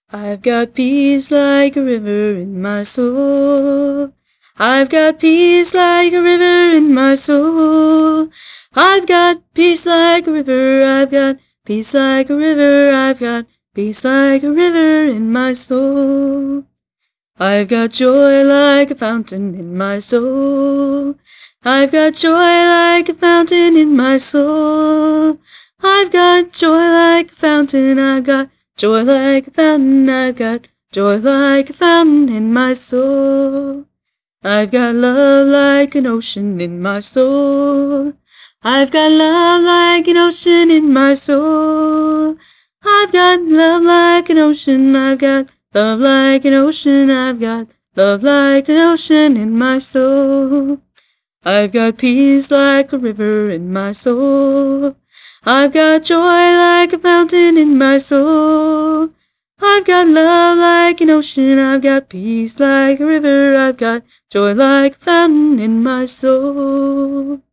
I've got peace like a river in my soul. I've got peace like a river in my soul. I've got peace like a river. I've got peace like a river. I've got peace like a river in my soul. I've got joy like a fountain in my soul. I've got joy like a fountain in my soul. I've got joy like a fountain. I've got joy like a fountain. I've got joy like a fountain in my soul. I've got love like an ocean in my soul. I've got love like an ocean in my soul. I've got love like an ocean. I've got love like an ocean. I've got love like an ocean in my soul. I've got peace like a river in my soul. I've got joy like a fountain in my soul. I've got love like an ocean. I've got peace like a river. I've got joy like a fountain in my soul.